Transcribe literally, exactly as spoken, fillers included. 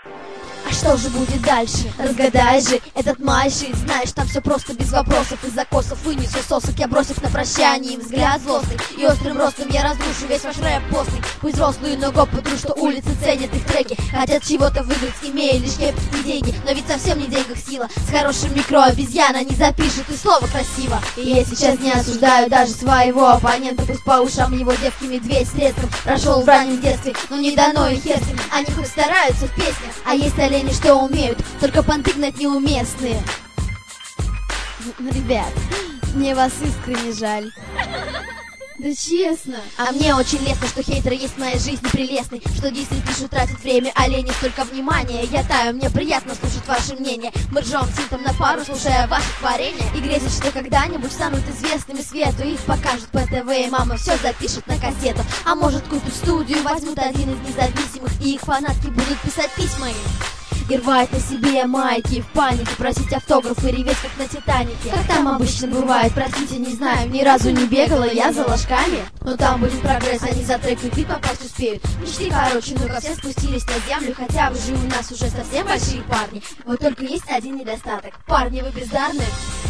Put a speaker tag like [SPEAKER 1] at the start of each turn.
[SPEAKER 1] А что же будет дальше? Разгадай же этот мальчик. Знаешь, там все просто без вопросов. Из-за косов вынесу сосок я, бросив на прощание взгляд злостный. И острым ростом я разрушу весь ваш рэп постный. Пусть взрослые, но гоп потру, что улицы ценят их треки. Хотят чего-то выиграть, имея лишь кепки и деньги. Но ведь совсем не в деньгах сила. С хорошим микро обезьяна не запишет и слово красиво. И я сейчас не осуждаю даже своего оппонента. Пусть по ушам его девки медведь с треском прошел в раннем детстве, но не дано и хер с ним. Они хоть стараются в песнях, а есть олени, что умеют, только понты гнать неуместные. Ребят, мне вас искренне жаль. Да честно. А мне очень лестно, что хейтеры есть в моей жизни прелестный. Что действия пишут, тратят время, олени столько внимания. Я таю, мне приятно слушать ваше мнение. Мы ржем синтом на пару, слушая ваши творения. И грезят, что когда-нибудь станут известными свету. Их покажут по ТВ, и мама все запишет на кассету. А может купят студию, возьмут один из независимых, и их фанатки будут писать письма им. И рвать на себе майки, в панике просить автографы, реветь как на Титанике. Как там обычно бывает, простите, не знаю, ни разу не бегала я за ложками. Но там будет прогресс, они за трек и бит попасть успеют. Мечты короче, ну-ка все спустились на землю, хотя вы же у нас уже совсем большие парни. Вот только есть один недостаток. Парни, вы бездарны.